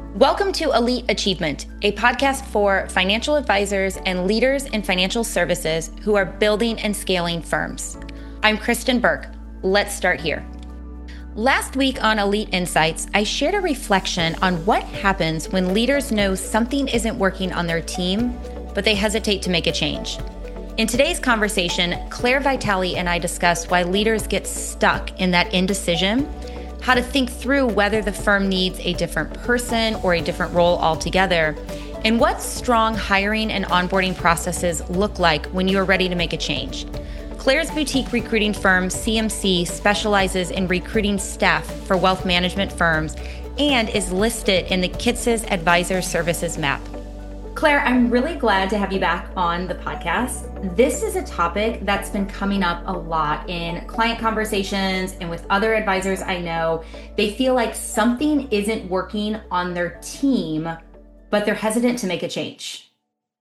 Welcome to Elite Achievement, a podcast for financial advisors and leaders in financial services who are building and scaling firms. I'm Kristen Burke. Let's start here. Last week on Elite Insights, I shared a reflection on what happens when leaders know something isn't working on their team, but they hesitate to make a change. In today's conversation, Claire Vitale and I discussed why leaders get stuck in that indecision, how to think through whether the firm needs a different person or a different role altogether, and what strong hiring and onboarding processes look like when you are ready to make a change. Claire's boutique recruiting firm, CMC, specializes in recruiting staff for wealth management firms and is listed in the Kits's Advisor Services map. Claire, I'm really glad to have you back on the podcast. This is a topic that's been coming up a lot in client conversations and with other advisors I know. They feel like something isn't working on their team, but they're hesitant to make a change.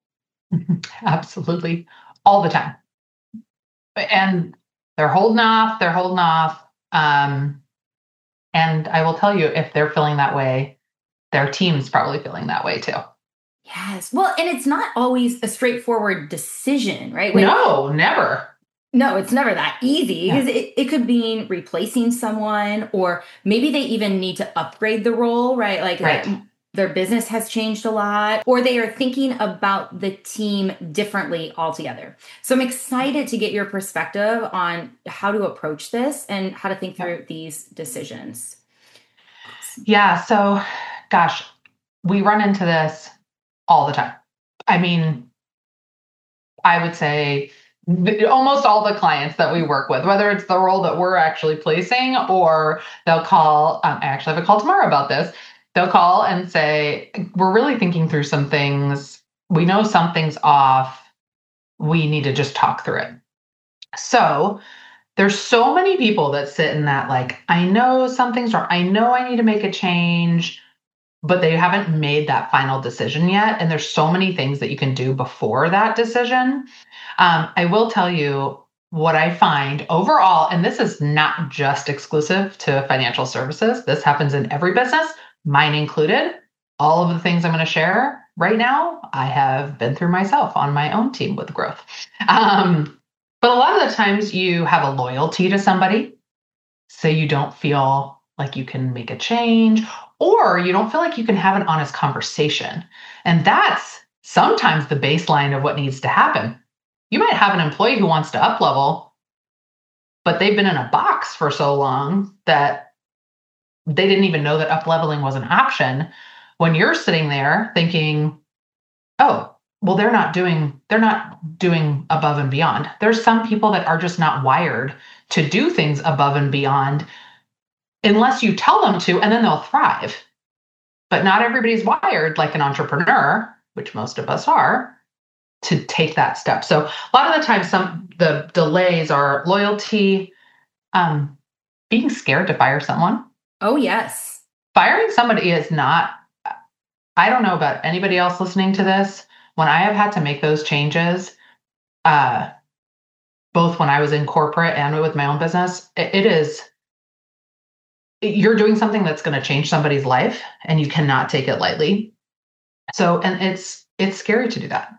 Absolutely. All the time. And they're holding off. And I will tell you, if they're feeling that way, their team's probably feeling that way too. Yes. Well, and it's not always a straightforward decision, right? No, never. No, it's never that easy because it could mean replacing someone, or maybe they even need to upgrade the role, right? Like their business has changed a lot, or they are thinking about the team differently altogether. So I'm excited to get your perspective on how to approach this and how to think through these decisions. Yeah. So, gosh, we run into this all the time. I mean, I would say almost all the clients that we work with, whether it's the role that we're actually placing, or they'll call, I actually have a call tomorrow about this. They'll call and say, we're really thinking through some things. We know something's off. We need to just talk through it. So there's so many people that sit in that, like, I know something's wrong. I know I need to make a change, but they haven't made that final decision yet. And there's so many things that you can do before that decision. I will tell you what I find overall, and this is not just exclusive to financial services. This happens in every business, mine included. All of the things I'm going to share right now, I have been through myself on my own team with growth. But a lot of the times you have a loyalty to somebody, so you don't feel like you can make a change, or you don't feel like you can have an honest conversation. And that's sometimes the baseline of what needs to happen. You might have an employee who wants to up level, but they've been in a box for so long that they didn't even know that up leveling was an option. When you're sitting there thinking, oh, well, they're not doing above and beyond. There's some people that are just not wired to do things above and beyond unless you tell them to, and then they'll thrive. But not everybody's wired like an entrepreneur, which most of us are, to take that step. So a lot of the time, the delays are loyalty, being scared to fire someone. Oh, yes. Firing somebody is not, I don't know about anybody else listening to this. When I have had to make those changes, both when I was in corporate and with my own business, you're doing something that's going to change somebody's life, and you cannot take it lightly. So, and it's scary to do that.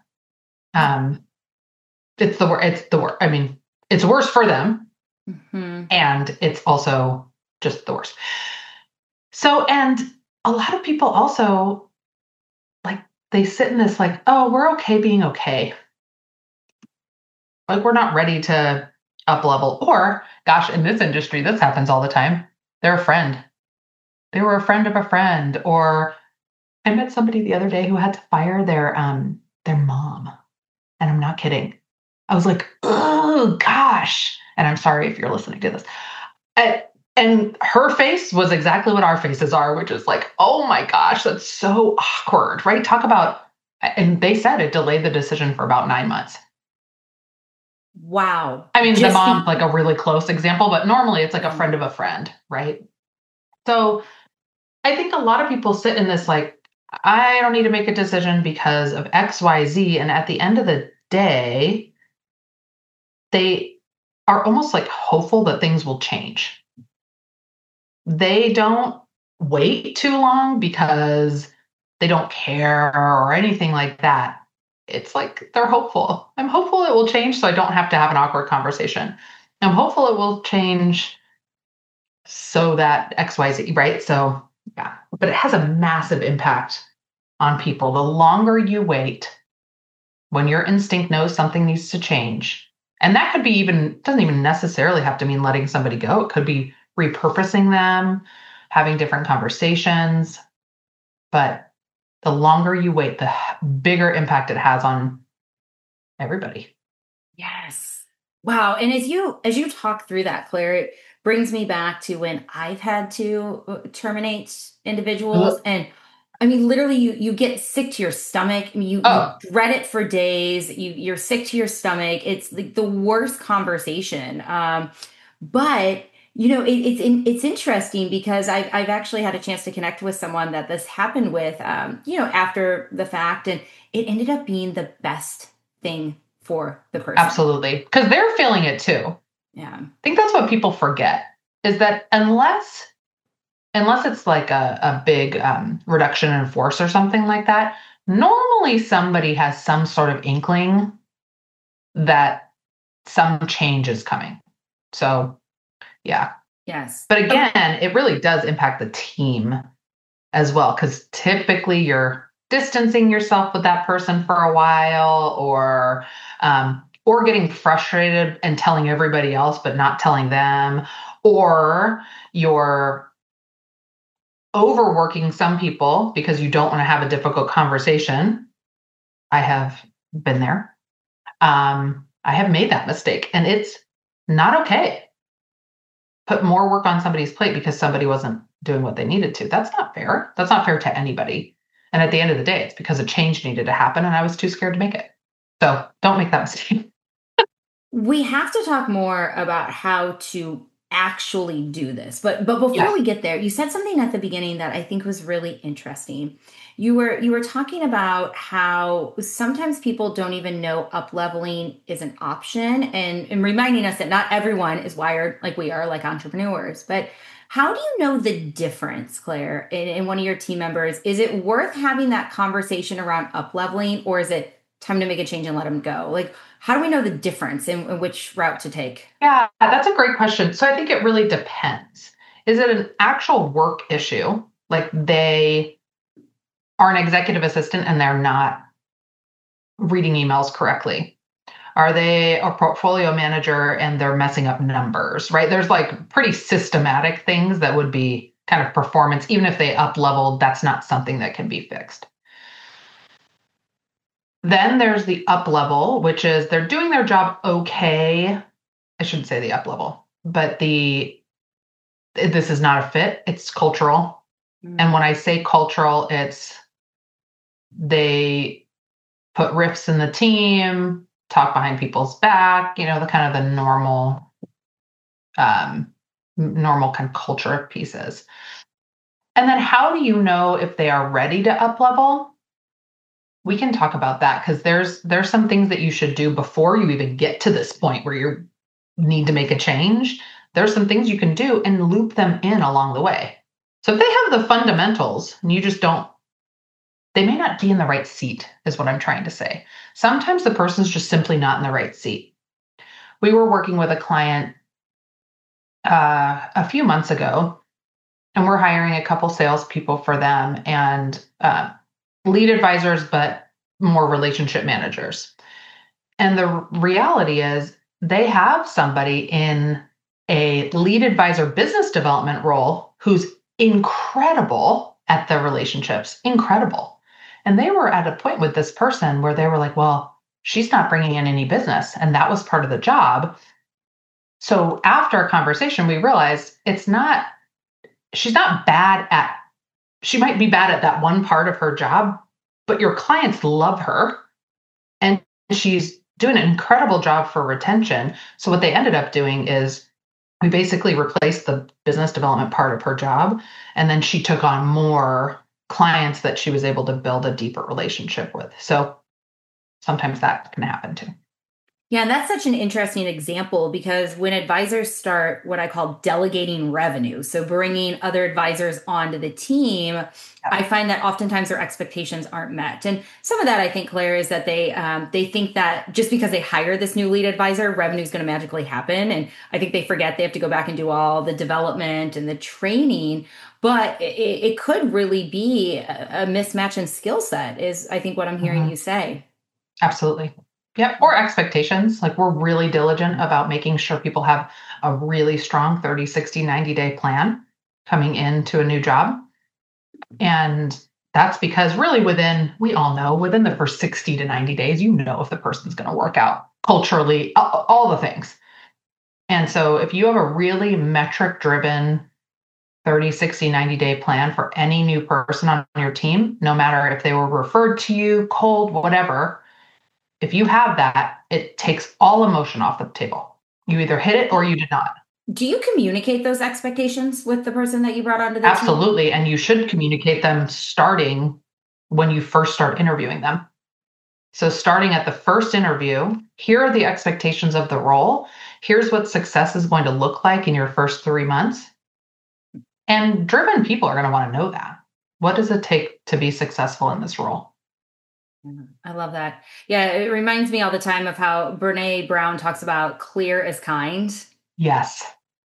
It's the worst. I mean, it's worse for them, and it's also just the worst. So, and a lot of people also, like, they sit in this like, oh, we're okay being okay. Like, we're not ready to up level. Or, gosh, in this industry, this happens all the time. They're a friend. They were a friend of a friend. Or I met somebody the other day who had to fire their mom. And I'm not kidding. I was like, oh, gosh. And I'm sorry if you're listening to this. And her face was exactly what our faces are, which is like, oh my gosh, that's so awkward, right? Talk about, and they said it delayed the decision for about 9 months. Wow. I mean, the mom, like a really close example, but normally it's like a friend of a friend, right? So I think a lot of people sit in this like, I don't need to make a decision because of X, Y, Z. And at the end of the day, they are almost like hopeful that things will change. They don't wait too long because they don't care or anything like that. It's like they're hopeful. I'm hopeful it will change so I don't have to have an awkward conversation. I'm hopeful it will change so that XYZ, right? So, yeah, but it has a massive impact on people. The longer you wait, when your instinct knows something needs to change, and that could be even, doesn't even necessarily have to mean letting somebody go. It could be repurposing them, having different conversations. But the longer you wait, the bigger impact it has on everybody. Yes. Wow. And as you talk through that, Claire, it brings me back to when I've had to terminate individuals. And I mean, literally you get sick to your stomach. I mean, you dread it for days. You're sick to your stomach. It's like the worst conversation. But it's interesting because I've actually had a chance to connect with someone that this happened with, after the fact, and it ended up being the best thing for the person. Absolutely. Because they're feeling it too. Yeah. I think that's what people forget is that unless it's like a big reduction in force or something like that, normally somebody has some sort of inkling that some change is coming. So, yeah. Yes. But again, it really does impact the team as well, because typically you're distancing yourself with that person for a while, or getting frustrated and telling everybody else but not telling them, or you're overworking some people because you don't want to have a difficult conversation. I have been there. I have made that mistake, and it's not okay. Put more work on somebody's plate because somebody wasn't doing what they needed to. That's not fair. That's not fair to anybody. And at the end of the day, it's because a change needed to happen and I was too scared to make it. So don't make that mistake. We have to talk more about how to actually do this. But before we get there, you said something at the beginning that I think was really interesting. You were talking about how sometimes people don't even know up leveling is an option, and reminding us that not everyone is wired like we are, like entrepreneurs. But how do you know the difference, Claire, in one of your team members? Is it worth having that conversation around up leveling, or is it time to make a change and let them go? Like, how do we know the difference in which route to take? Yeah, that's a great question. So I think it really depends. Is it an actual work issue? Like they are an executive assistant and they're not reading emails correctly? Are they a portfolio manager and they're messing up numbers, right? There's like pretty systematic things that would be kind of performance. Even if they up leveled, that's not something that can be fixed. Then there's the up level, which is they're doing their job okay. I shouldn't say the up level, but this is not a fit. It's cultural. And when I say cultural, it's they put rifts in the team, talk behind people's back, the kind of the normal kind of culture pieces. And then how do you know if they are ready to up level? We can talk about that because there's some things that you should do before you even get to this point where you need to make a change. There's some things you can do and loop them in along the way. So if they have the fundamentals and you just don't, they may not be in the right seat, is what I'm trying to say. Sometimes the person's just simply not in the right seat. We were working with a client a few months ago, and we're hiring a couple salespeople for them and lead advisors, but more relationship managers. And the reality is they have somebody in a lead advisor business development role who's incredible at the relationships, incredible. And they were at a point with this person where they were like, well, she's not bringing in any business. And that was part of the job. So after a conversation, we realized she's not bad at, she might be bad at that one part of her job, but your clients love her and she's doing an incredible job for retention. So what they ended up doing is we basically replaced the business development part of her job. And then she took on more clients that she was able to build a deeper relationship with. So sometimes that can happen too. Yeah, and that's such an interesting example because when advisors start what I call delegating revenue, so bringing other advisors onto the team, I find that oftentimes their expectations aren't met. And some of that, I think, Claire, is that they think that just because they hire this new lead advisor, revenue is going to magically happen. And I think they forget they have to go back and do all the development and the training. But it could really be a mismatch in skill set, is I think what I'm hearing you say. Absolutely. Yep. Or expectations. Like we're really diligent about making sure people have a really strong 30, 60, 90-day plan coming into a new job. And that's because really we all know within the first 60 to 90 days, you know if the person's going to work out culturally, all the things. And so if you have a really metric driven 30, 60, 90-day plan for any new person on your team, no matter if they were referred to you, cold, whatever, if you have that, it takes all emotion off the table. You either hit it or you did not. Do you communicate those expectations with the person that you brought onto the team? Absolutely. And you should communicate them starting when you first start interviewing them. So starting at the first interview, here are the expectations of the role. Here's what success is going to look like in your first 3 months. And driven people are going to want to know that. What does it take to be successful in this role? I love that. Yeah, it reminds me all the time of how Brene Brown talks about clear is kind. Yes,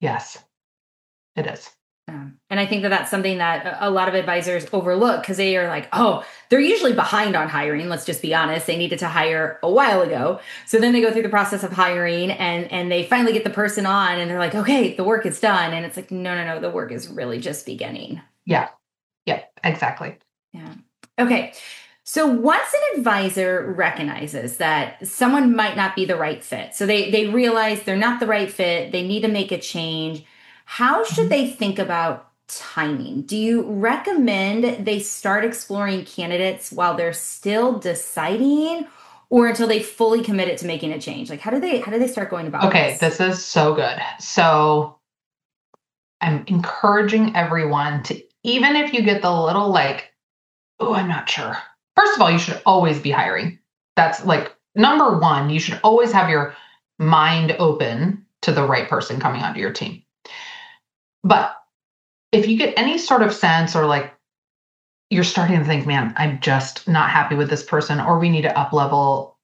it is. And I think that that's something that a lot of advisors overlook because they are like, oh, they're usually behind on hiring. Let's just be honest. They needed to hire a while ago. So then they go through the process of hiring and they finally get the person on and they're like, okay, the work is done. And it's like, no, the work is really just beginning. Yeah, exactly. Yeah. Okay. So once an advisor recognizes that someone might not be the right fit, so they realize they're not the right fit, they need to make a change, how should they think about timing? Do you recommend they start exploring candidates while they're still deciding or until they fully committed to making a change? Like how do they start going about this? This is so good. So I'm encouraging everyone to, even if you get the little like, oh, I'm not sure. First of all, you should always be hiring. That's like number one, you should always have your mind open to the right person coming onto your team. But if you get any sort of sense or like you're starting to think, man, I'm just not happy with this person or we need to up level.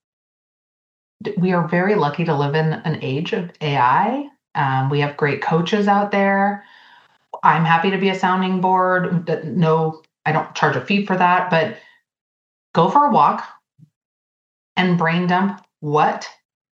We are very lucky to live in an age of AI. We have great coaches out there. I'm happy to be a sounding board. No, I don't charge a fee for that, but go for a walk and brain dump what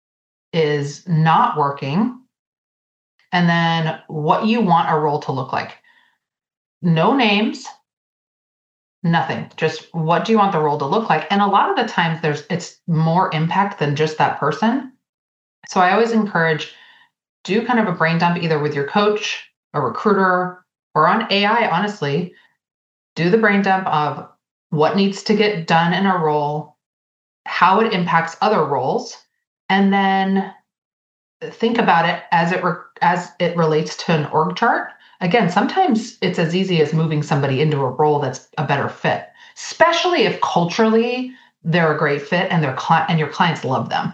is not working and then what you want a role to look like. No names, nothing. Just what do you want the role to look like? And a lot of the times it's more impact than just that person. So I always encourage, do kind of a brain dump either with your coach, a recruiter, or on AI, honestly. Do the brain dump of what needs to get done in a role, how it impacts other roles, and then think about it as it relates to an org chart. Again, sometimes it's as easy as moving somebody into a role that's a better fit, especially if culturally they're a great fit and your clients love them.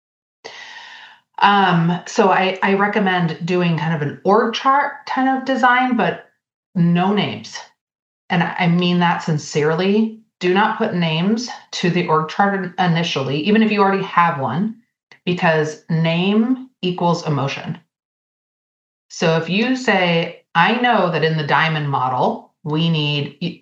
So I recommend doing kind of an org chart kind of design, but no names. And I mean that sincerely. Do not put names to the org chart initially, even if you already have one, because name equals emotion. So if you say, I know that in the diamond model, we need a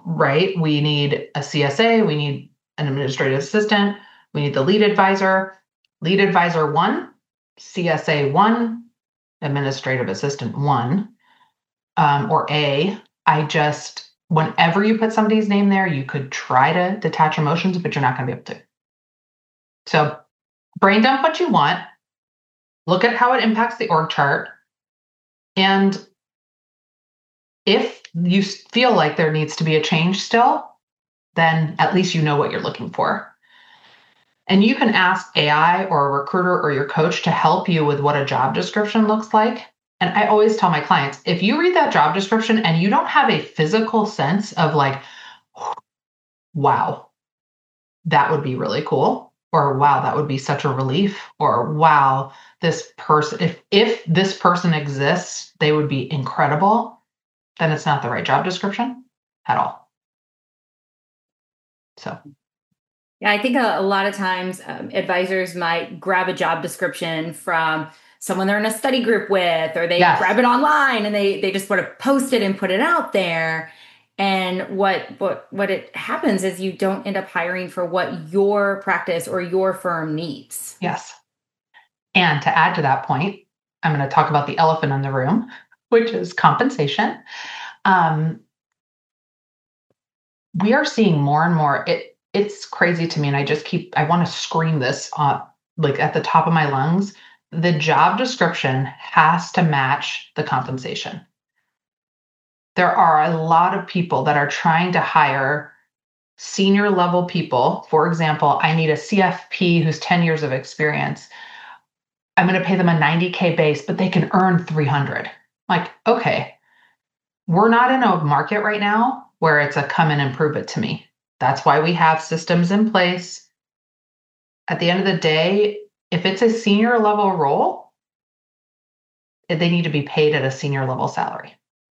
CSA, we need an administrative assistant, we need the lead advisor 1, CSA 1, administrative assistant 1, or A. Whenever you put somebody's name there, you could try to detach emotions, but you're not going to be able to. So brain dump what you want, look at how it impacts the org chart, and if you feel like there needs to be a change still, then at least you know what you're looking for. And you can ask AI or a recruiter or your coach to help you with what a job description looks like. And I always tell my clients, if you read that job description and you don't have a physical sense of like, wow, that would be really cool, or wow, that would be such a relief, or wow, this person, if this person exists, they would be incredible, then it's not the right job description at all. So yeah, I think a lot of times advisors might grab a job description from someone they're in a study group with, or they grab it online and they just sort of post it and put it out there. And what it happens is you don't end up hiring for what your practice or your firm needs. Yes. And to add to that point, I'm going to talk about the elephant in the room, which is compensation. We are seeing more and more. It's crazy to me, and I want to scream this like at the top of my lungs. The job description has to match the compensation. There are a lot of people that are trying to hire senior level people. For example, I need a CFP who's 10 years of experience. I'm going to pay them a $90K base, but they can earn 300. Like, okay, we're not in a market right now where it's a come in and prove it to me. That's why we have systems in place. At the end of the day, if it's a senior level role, they need to be paid at a senior level salary.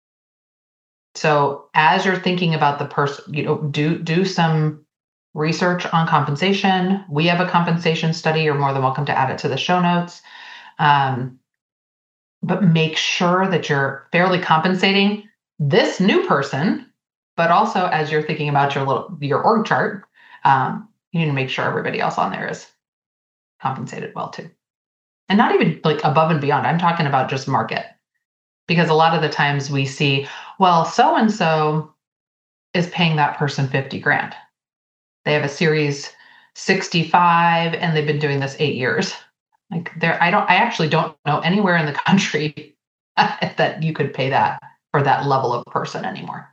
So as you're thinking about the person, do some research on compensation. We have a compensation study. You're more than welcome to add it to the show notes. But make sure that you're fairly compensating this new person, but also as you're thinking about your org chart, you need to make sure everybody else on there is compensated well too. And not even like above and beyond. I'm talking about just market. Because a lot of the times we see, well, so-and-so is paying that person 50 grand. They have a series 65 and they've been doing this 8 years. Like I actually don't know anywhere in the country that you could pay that for that level of person anymore.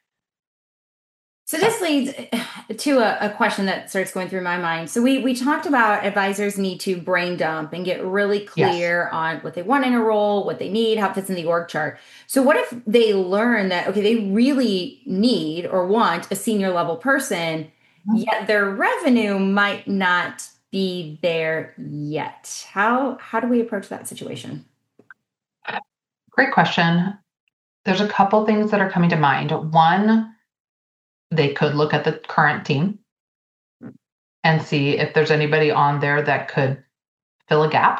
So this leads to a question that starts going through my mind. So we talked about advisors need to brain dump and get really clear on what they want in a role, what they need, how it fits in the org chart. So what if they learn that, okay, they really need or want a senior level person, yet their revenue might not be there yet? How do we approach that situation? Great question. There's a couple things that are coming to mind. One, they could look at the current team and see if there's anybody on there that could fill a gap.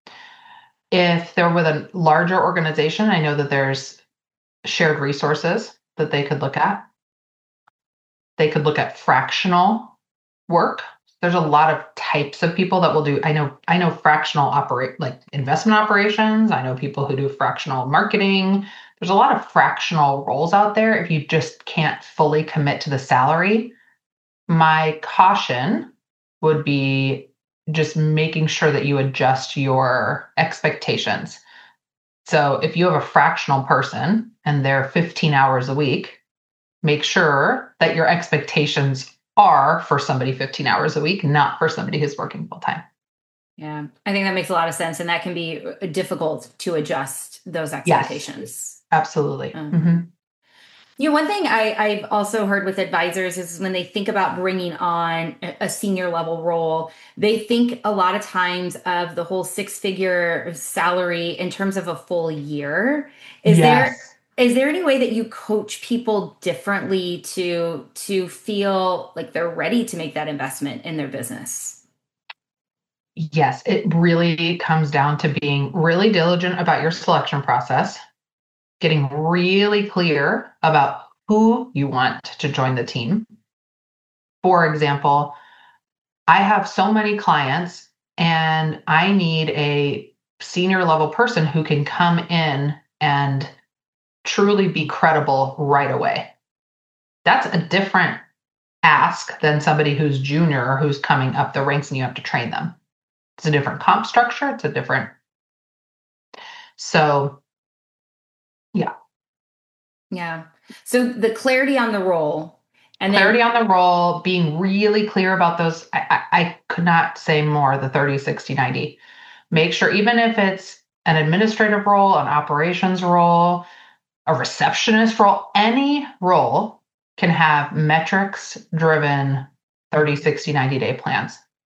If they're with a larger organization, I know that there's shared resources that they could look at. They could look at fractional work. There's a lot of types of people that will do. I know fractional like investment operations. I know people who do fractional marketing. There's a lot of fractional roles out there. If you just can't fully commit to the salary, my caution would be just making sure that you adjust your expectations. So if you have a fractional person and they're 15 hours a week, make sure that your expectations are for somebody 15 hours a week, not for somebody who's working full time. Yeah, I think that makes a lot of sense. And that can be difficult to adjust those expectations. Yes. Absolutely. One thing I've also heard with advisors is when they think about bringing on a senior level role, they think a lot of times of the whole 6-figure salary in terms of a full year. Is there any way that you coach people differently to feel like they're ready to make that investment in their business? Yes, it really comes down to being really diligent about your selection process, getting really clear about who you want to join the team. For example, I have so many clients and I need a senior level person who can come in and truly be credible right away. That's a different ask than somebody who's junior or who's coming up the ranks and you have to train them. It's a different comp structure. So yeah. So the clarity on the role. And clarity on the role, being really clear about those. I could not say more, the 30, 60, 90. Make sure, even if it's an administrative role, an operations role, a receptionist role, any role can have metrics driven 30, 60, 90-day plans.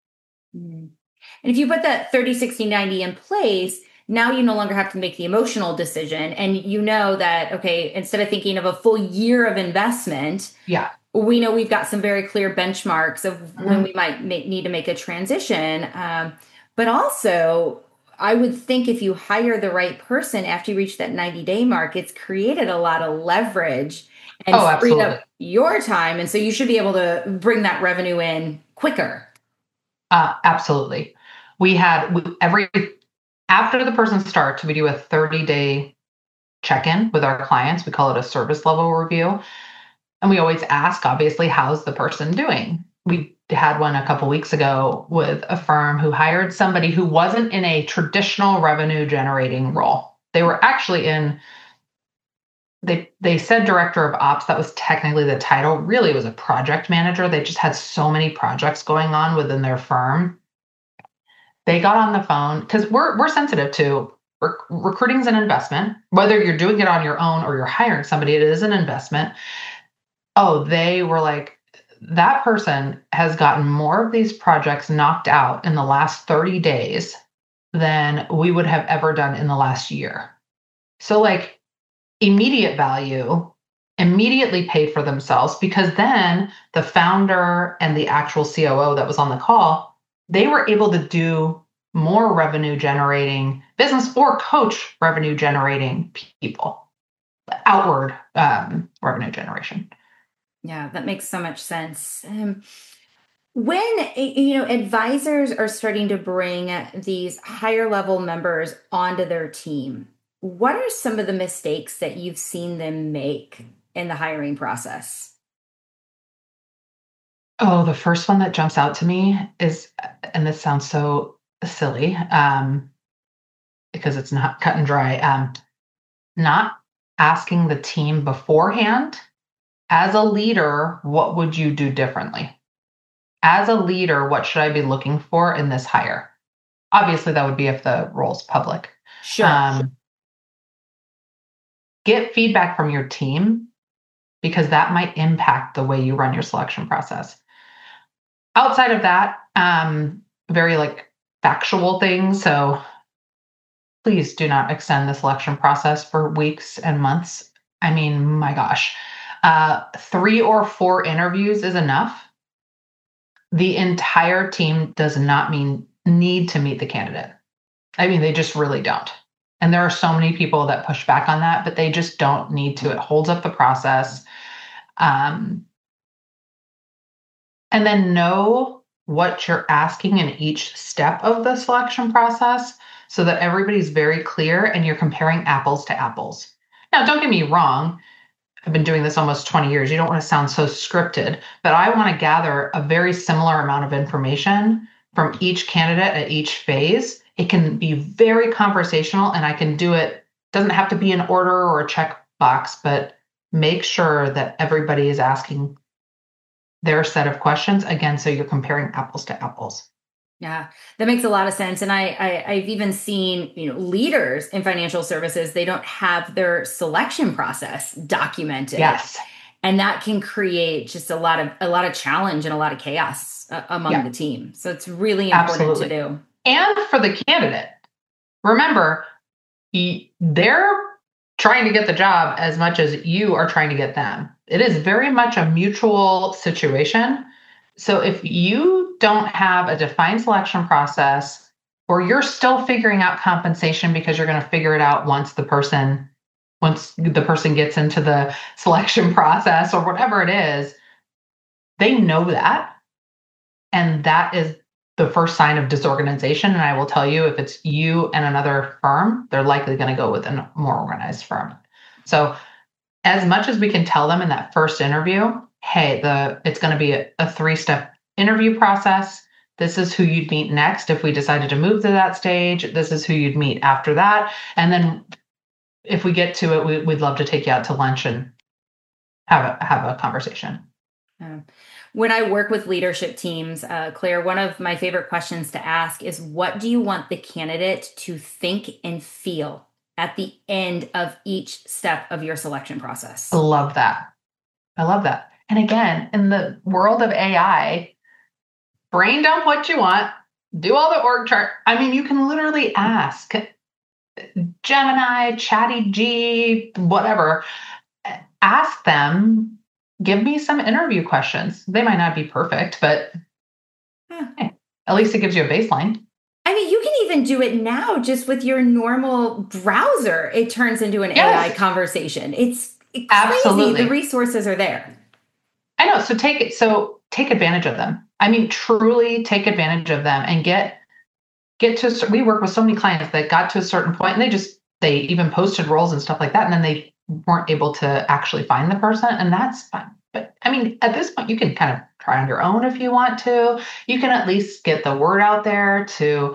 Mm. And if you put that 30, 60, 90 in place, now you no longer have to make the emotional decision. And you know that, okay, instead of thinking of a full year of investment, Yeah. we know we've got some very clear benchmarks of when Mhm. we might need to make a transition. But also, I would think if you hire the right person after you reach that 90-day mark, it's created a lot of leverage and Oh, freed absolutely. up your time. And so you should be able to bring that revenue in quicker. Absolutely. Every after the person starts, we do a 30-day check-in with our clients. We call it a service level review. And we always ask, obviously, how's the person doing? We had one a couple weeks ago with a firm who hired somebody who wasn't in a traditional revenue generating role. They were actually in, they said director of ops. That was technically the title. Really, it was a project manager. They just had so many projects going on within their firm. They got on the phone because we're sensitive to recruiting is an investment. Whether you're doing it on your own or you're hiring somebody, it is an investment. Oh, they were like, that person has gotten more of these projects knocked out in the last 30 days than we would have ever done in the last year. So, like, immediate value, immediately paid for themselves because then the founder and the actual COO that was on the call, they were able to do more revenue generating business or coach revenue generating people, outward revenue generation. Yeah, that makes so much sense. When advisors are starting to bring these higher level members onto their team, what are some of the mistakes that you've seen them make in the hiring process? Oh, the first one that jumps out to me is, and this sounds so silly, because it's not cut and dry, not asking the team beforehand, as a leader, what would you do differently? As a leader, what should I be looking for in this hire? Obviously, that would be if the role's public. Sure. Um, get feedback from your team because that might impact the way you run your selection process. Outside of that, very like factual things. So please do not extend the selection process for weeks and months. I mean, my gosh, 3 or 4 interviews is enough. The entire team does not need to meet the candidate. I mean, they just really don't. And there are so many people that push back on that, but they just don't need to. It holds up the process. Um, and then know what you're asking in each step of the selection process so that everybody's very clear and you're comparing apples to apples. Now, don't get me wrong. I've been doing this almost 20 years. You don't want to sound so scripted, but I want to gather a very similar amount of information from each candidate at each phase. It can be very conversational and I can do it. Doesn't have to be an order or a checkbox, but make sure that everybody is asking their set of questions again, so you're comparing apples to apples. Yeah, that makes a lot of sense. And I've even seen, leaders in financial services, they don't have their selection process documented. Yes. And that can create just a lot of challenge and a lot of chaos among the Yeah, team. So it's really important to absolutely. do. And for the candidate, remember, they're trying to get the job as much as you are trying to get them. It is very much a mutual situation. So if you don't have a defined selection process, or you're still figuring out compensation because you're going to figure it out once the person gets into the selection process or whatever it is, they know that. And that is the first sign of disorganization. And I will tell you, if it's you and another firm, they're likely going to go with a more organized firm. So, as much as we can tell them in that first interview, hey, it's going to be a 3-step interview process. This is who you'd meet next if we decided to move to that stage. This is who you'd meet after that. And then if we get to it, we'd love to take you out to lunch and have a conversation. Um, when I work with leadership teams, Claire, one of my favorite questions to ask is, what do you want the candidate to think and feel at the end of each step of your selection I process? love that. I love that. And again, in the world of AI, brain dump what you want, do all the org chart. I mean, you can literally ask Gemini, Chatty G, whatever. Ask them, give me some interview questions. They might not be perfect, but hey, at least it gives you a baseline. I mean, you can even do it now just with your normal browser. It turns into an AI conversation. It's crazy. Absolutely. The resources are there. I know. So take advantage of them. I mean, truly take advantage of them and get to, we work with so many clients that got to a certain point and they even posted roles and stuff like that. And then they weren't able to actually find the person, and that's fine. But I mean, at this point, you can kind of try on your own if you want to. You can at least get the word out there to,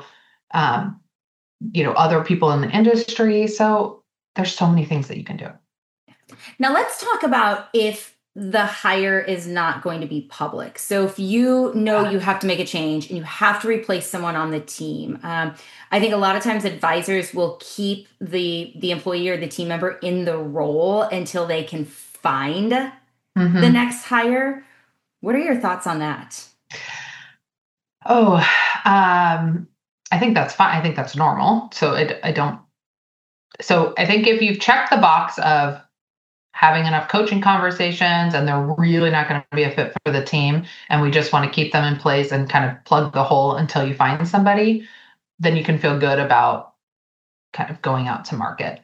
other people in the industry. So there's so many things that you can do. Now let's talk about if the hire is not going to be public. So if you know you have to make a change and you have to replace someone on the team, I think a lot of times advisors will keep the employee or the team member in the role until they can find the next hire. What are your thoughts on that? Oh, I think that's fine. I think that's normal. So I think if you've checked the box of having enough coaching conversations and they're really not going to be a fit for the team, and we just want to keep them in place and kind of plug the hole until you find somebody, then you can feel good about kind of going out to market.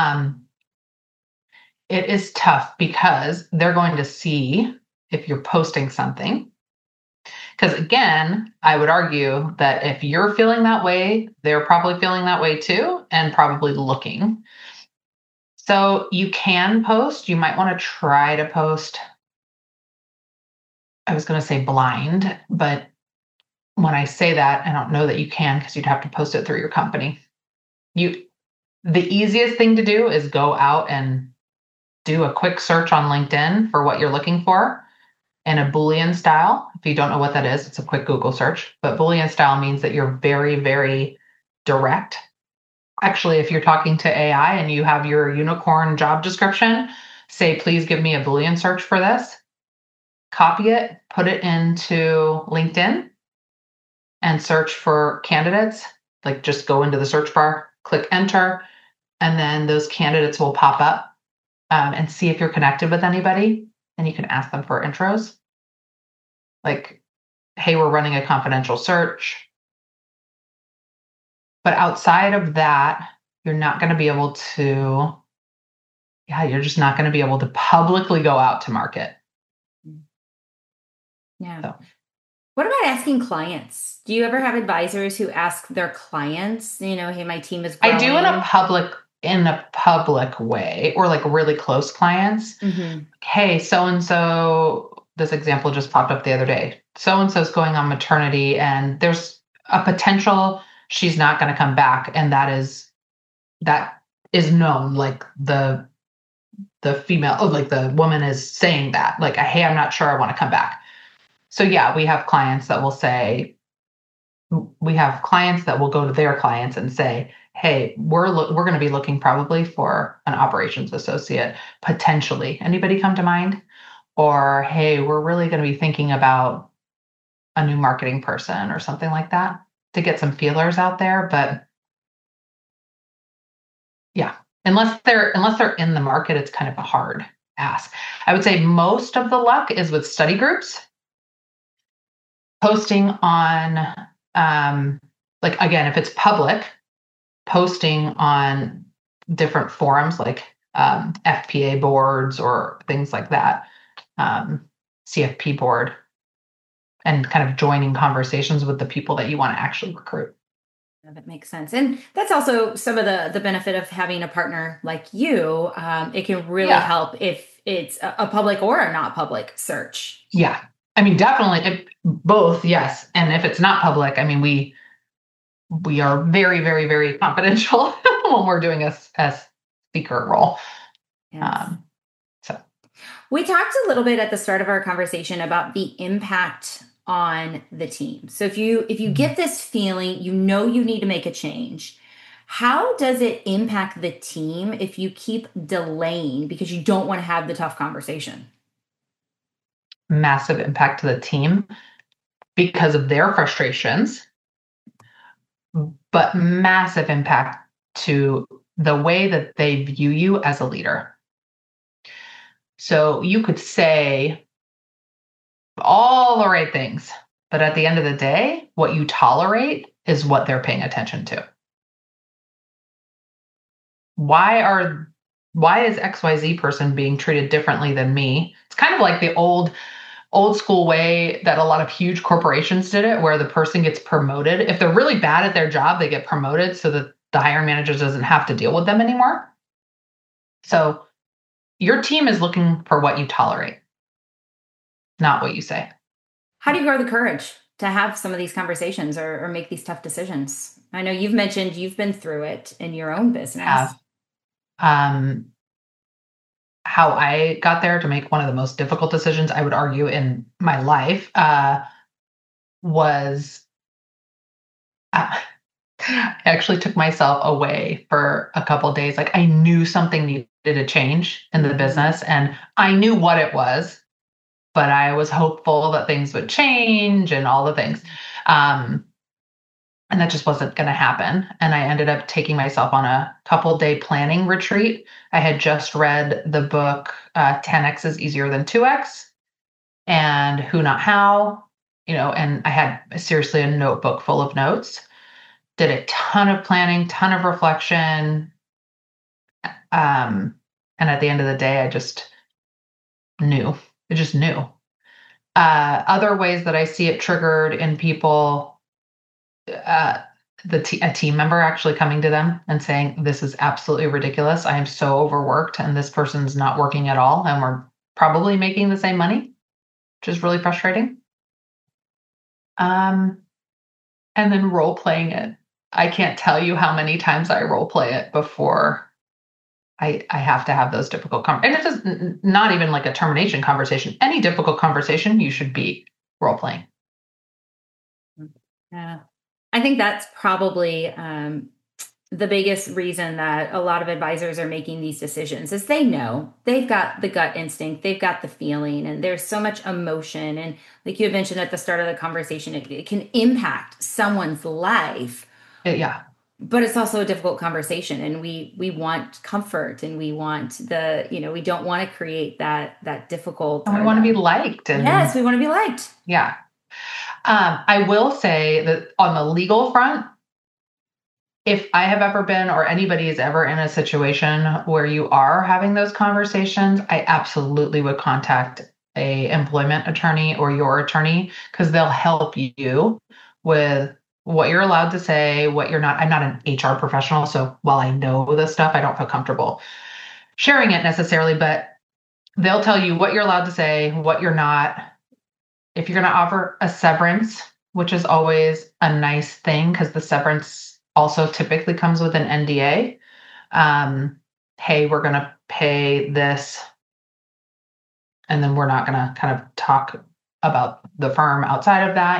It is tough because they're going to see if you're posting something. Because again, I would argue that if you're feeling that way, they're probably feeling that way too, and probably looking. So you can post. You might want to try to post. I was going to say blind, but when I say that, I don't know that you can, because you'd have to post it through your company. The easiest thing to do is go out and do a quick search on LinkedIn for what you're looking for in a Boolean style. If you don't know what that is, it's a quick Google search. But Boolean style means that you're very, very direct. Actually, if you're talking to AI and you have your unicorn job description, say, please give me a Boolean search for this. Copy it, put it into LinkedIn, and search for candidates. Like, just go into the search bar, click enter, and then those candidates will pop up, and see if you're connected with anybody. And you can ask them for intros. Like, hey, we're running a confidential search. But outside of that, you're not going to be able to, you're just not going to be able to publicly go out to market. Yeah. So. What about asking clients? Do you ever have advisors who ask their clients, hey, my team is growing? I do in a public way, or like really close clients. Hey, so-and-so, this example just popped up the other day. So-and-so's going on maternity and there's a potential she's not going to come back. And that is known. Like the female, like the woman is saying that, like, hey, I'm not sure I want to come back. So yeah, we have clients that will go to their clients and say, hey, we're going to be looking probably for an operations associate, potentially. Anybody come to mind? Or, hey, we're really going to be thinking about a new marketing person or something like that, to get some feelers out there. But yeah, unless they're in the market, it's kind of a hard ask. I would say most of the luck is with study groups. Posting on, like, again, if it's public, posting on different forums like FPA boards or things like that, CFP board, and kind of joining conversations with the people that you want to actually recruit. That makes sense. And that's also some of the benefit of having a partner like you. It can really help if it's a public or a not public search. Yeah. I mean, definitely both. Yes. And if it's not public, I mean, we are very, very, very confidential when we're doing a speaker role. Yes. So we talked a little bit at the start of our conversation about the impact on the team. So if you get this feeling, you need to make a change. How does it impact the team if you keep delaying because you don't want to have the tough conversation? Massive impact to the team because of their frustrations. but massive impact to the way that they view you as a leader. So you could say all the right things, but at the end of the day, what you tolerate is what they're paying attention to. Why is XYZ person being treated differently than me? It's kind of like the old school way that a lot of huge corporations did it, where the person gets promoted. If they're really bad at their job, they get promoted so that the hiring manager doesn't have to deal with them anymore. So your team is looking for what you tolerate, not what you say. How do you grow the courage to have some of these conversations or make these tough decisions? I know you've mentioned you've been through it in your own business. How I got there to make one of the most difficult decisions, I would argue, in my life was I actually took myself away for a couple of days. Like, I knew something needed to change in the business, and I knew what it was, but I was hopeful that things would change and all the things. And that just wasn't going to happen. And I ended up taking myself on a couple-day planning retreat. I had just read the book 10X is Easier Than 2X and Who Not How, and I had seriously a notebook full of notes. Did a ton of planning, ton of reflection. And at the end of the day, I just knew. I just knew. Other ways that I see it triggered in people, a team member actually coming to them and saying, "This is absolutely ridiculous. I am so overworked and this person's not working at all. And we're probably making the same money," which is really frustrating. And then role playing it. I can't tell you how many times I role play it before I have to have those difficult conversations. And it's just not even like a termination conversation. Any difficult conversation, you should be role playing. Yeah. I think that's probably the biggest reason that a lot of advisors are making these decisions is they know they've got the gut instinct, they've got the feeling, and there's so much emotion. And like you had mentioned at the start of the conversation, it can impact someone's life. Yeah. But it's also a difficult conversation, and we want comfort, and we want we don't want to create that difficult. And we want to be liked. Yes, we want to be liked. Yeah. I will say that on the legal front, if I have ever been or anybody is ever in a situation where you are having those conversations, I absolutely would contact a employment attorney or your attorney, because they'll help you with what you're allowed to say, what you're not. I'm not an HR professional, so while I know this stuff, I don't feel comfortable sharing it necessarily, but they'll tell you what you're allowed to say, what you're not. If you're going to offer a severance, which is always a nice thing because the severance also typically comes with an NDA. Hey, we're going to pay this, and then we're not going to kind of talk about the firm outside of that,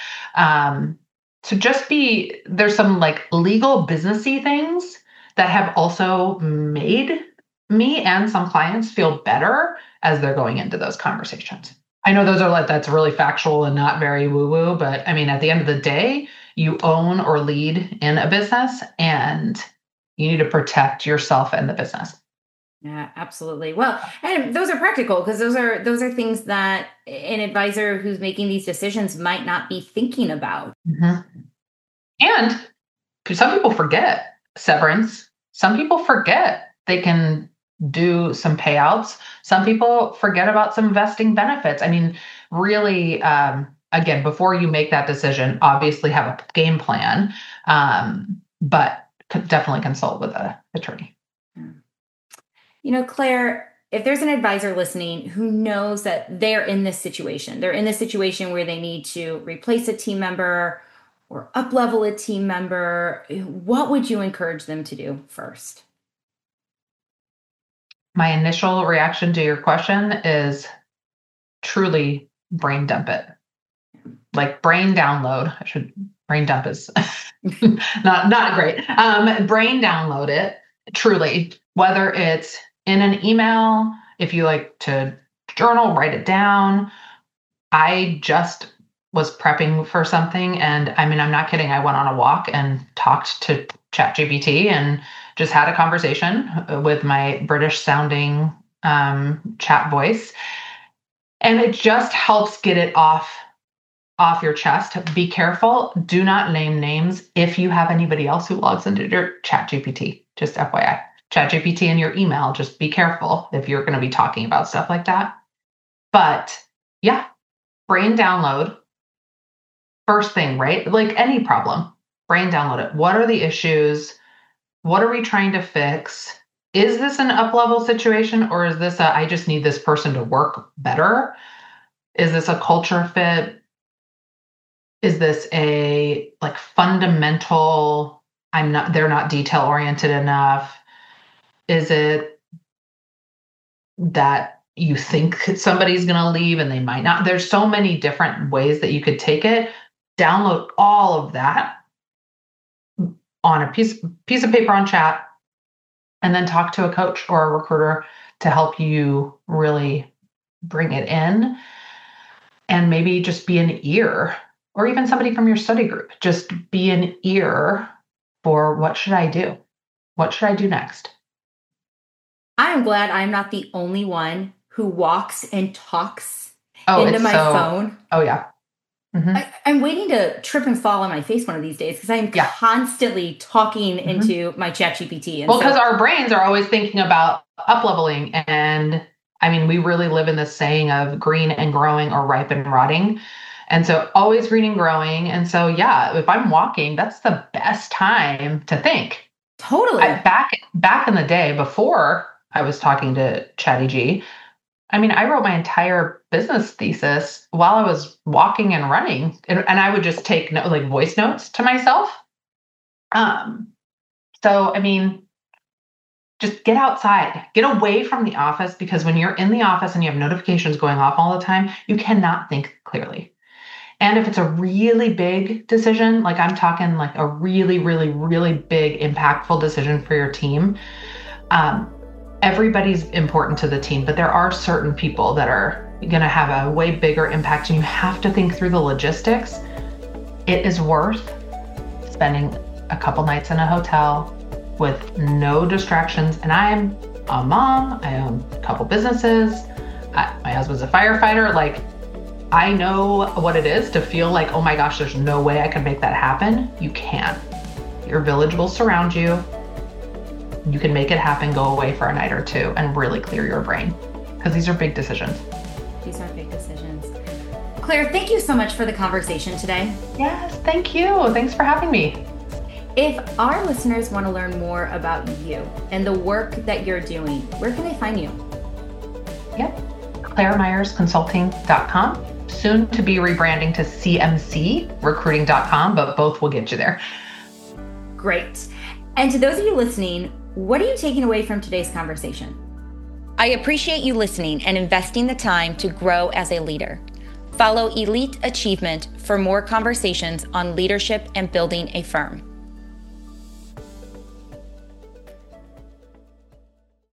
So there's some like legal businessy things that have also made me and some clients feel better as they're going into those conversations. I know that's really factual and not very woo-woo, but I mean, at the end of the day, you own or lead in a business and you need to protect yourself and the business. Yeah, absolutely. Well, and those are practical because those are things that an advisor who's making these decisions might not be thinking about. Mm-hmm. And some people forget severance. Some people forget they can do some payouts. Some people forget about some vesting benefits. I mean, really, again, before you make that decision, obviously have a game plan, but definitely consult with an attorney. Claire, if there's an advisor listening who knows that they're in this situation where they need to replace a team member or up-level a team member, what would you encourage them to do first? My initial reaction to your question is truly brain dump it. Like brain download. Brain dump is not great. Brain download it truly, whether it's in an email, if you like to journal, write it down. I just was prepping for something. And I mean, I'm not kidding. I went on a walk and talked to ChatGPT and just had a conversation with my British sounding chat voice. And it just helps get it off your chest. Be careful. Do not name names if you have anybody else who logs into your ChatGPT. Just FYI. ChatGPT in your email. Just be careful if you're going to be talking about stuff like that. But yeah, brain download. First thing, right? Like any problem, brain download it. What are the issues? What are we trying to fix? Is this an up-level situation, or is this I just need this person to work better? Is this a culture fit? Is this a like fundamental, they're not detail oriented enough? Is it that you think somebody's going to leave and they might not? There's so many different ways that you could take it. Download all of that on a piece of paper on chat, and then talk to a coach or a recruiter to help you really bring it in. And maybe just be an ear, or even somebody from your study group. Just be an ear for what should I do? What should I do next? I am glad I'm not the only one who walks and talks into my phone. Oh, yeah. Mm-hmm. I'm waiting to trip and fall on my face one of these days because I'm constantly talking into my ChatGPT. Well, because our brains are always thinking about up-leveling. And I mean, we really live in this saying of green and growing or ripe and rotting. And so always green and growing. And so, yeah, if I'm walking, that's the best time to think. Totally. Back in the day before I was talking to ChatGPT, I mean, I wrote my entire business thesis while I was walking and running, and I would just take voice notes to myself. So, I mean, just get outside, get away from the office, because when you're in the office and you have notifications going off all the time, you cannot think clearly. And if it's a really big decision, like I'm talking like a really, really, really big, impactful decision for your team, everybody's important to the team, but there are certain people that are going to have a way bigger impact, and you have to think through the logistics. It is worth spending a couple nights in a hotel with no distractions. And I'm a mom. I own a couple businesses. My husband's a firefighter. Like, I know what it is to feel like, oh my gosh, there's no way I can make that happen. You can. Your village will surround you. You can make it happen, go away for a night or two and really clear your brain, because these are big decisions. These are big decisions. Claire, thank you so much for the conversation today. Yes, thank you. Thanks for having me. If our listeners want to learn more about you and the work that you're doing, where can they find you? Yep, ClaireMyersConsulting.com. Soon to be rebranding to CMCRecruiting.com, but both will get you there. Great. And to those of you listening, what are you taking away from today's conversation? I appreciate you listening and investing the time to grow as a leader. Follow Elite Achievement for more conversations on leadership and building a firm.